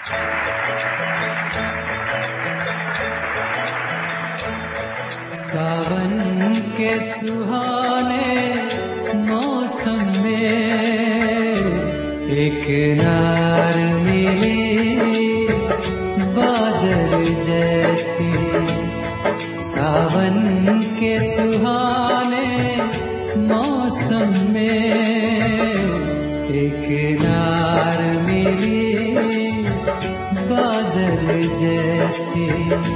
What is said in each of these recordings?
सावन के सुहाने मौसम में एक नार मिली बादल जैसी। सावन के सुहाने मौसम में एक नार मिली बादल जैसी।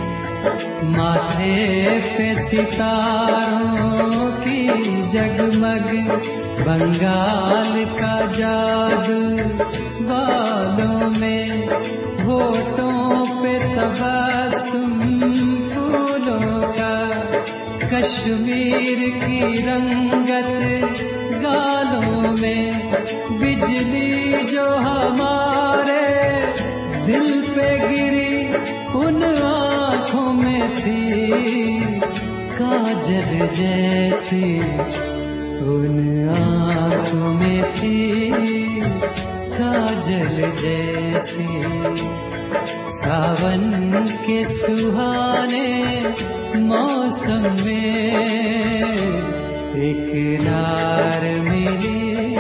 माथे पे सितारों की जगमग बंगाल का जादू, बालों में होठों पे तबस्सुम फूलों का, कश्मीर की रंगत गालों में, बिजली जो हमारे दिल पे गिरी उन आँखों में थी काजल जैसी, उन आँखों में थी काजल जैसी। सावन के सुहाने मौसम में एक नार मिली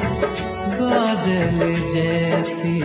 बादल जैसी।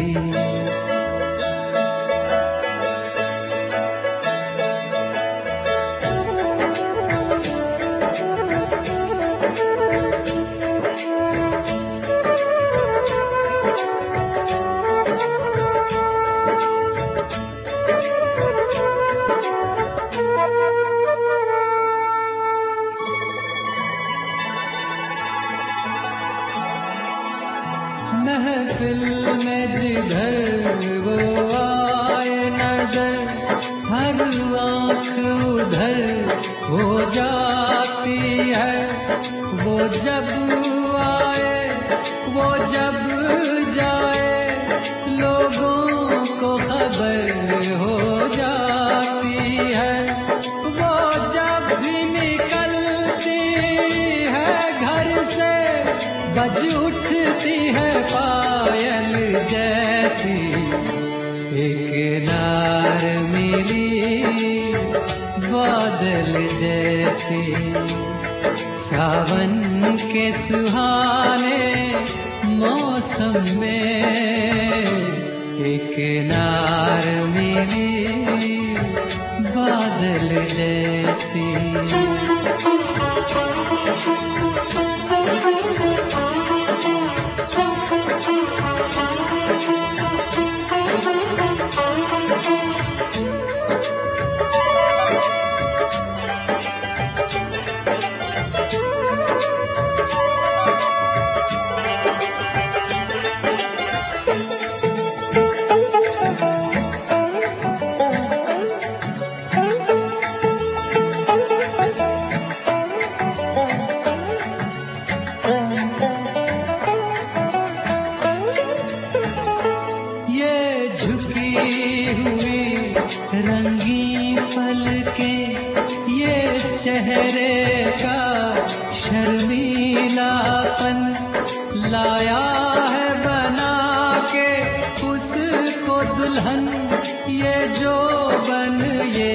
महफिल में जिधर वो आए नजर, हर आँख उधर हो जाती है। वो जब आए वो जब जाए लोगों को खबर हो जाती है। वो जब भी निकलती है घर से बज उठती है पायल जैसी। एक नार मिली बादल जैसी। सावन के सुहाने मौसम में एक नार मिली बादल जैसी। रंगी पलकें, ये चेहरे का शर्मीलापन, लाया है बना के उसको दुल्हन। ये जो बन ये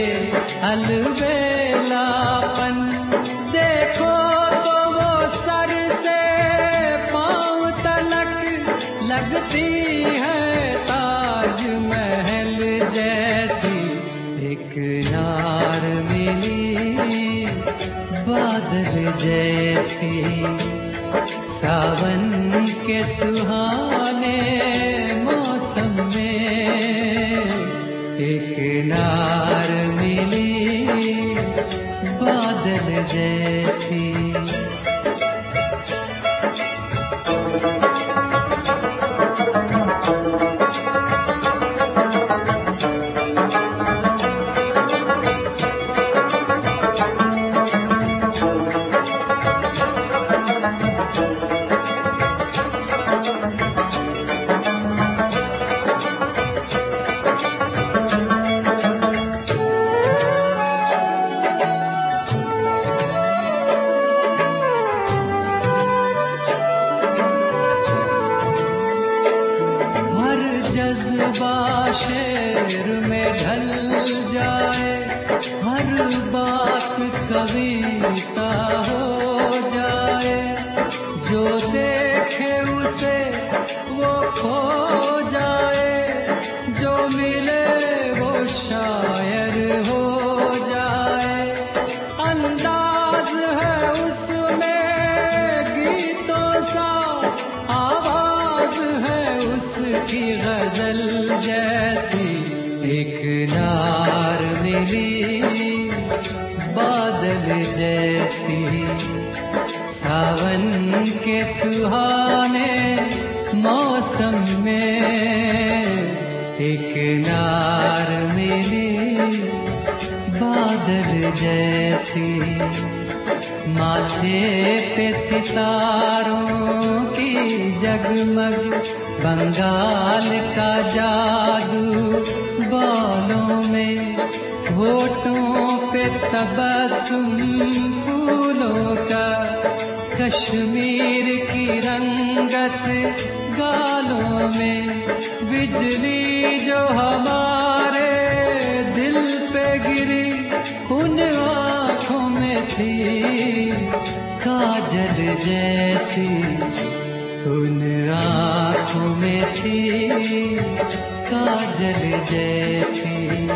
अलबेलापन, देखो तो वो सर से पाँव तलक लगती है ताज महल जैसी। एक नार मिली बादल जैसी। सावन के सुहाने मौसम में एक नार मिली बादल जैसी। शेर में ढल जाए, हर बात कविता हो जाए। जो देखे उसे वो खो जाए, जो मिले वो शायर हो जाए। अंदाज है उसमें गीतों सा, आवाज है उसकी गजल जैसी। एक नार मिली बादल जैसी, सावन के सुहाने मौसम में। एक नार मिली बादल जैसी, माथे पे सितारों की जगमग, बंगाल का जादू बालों में, होठों पे तबस्सुम फूलों का, कश्मीर की रंगत गालों में। बिजली जो हमारे दिल पे गिरी, उन आँखों में थी काजल जैसी, उन आँखों में थी काजल जैसी।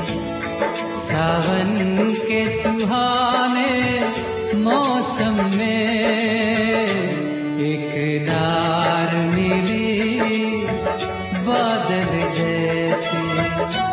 सावन के सुहाने मौसम में एक नार मिली बादल जैसी।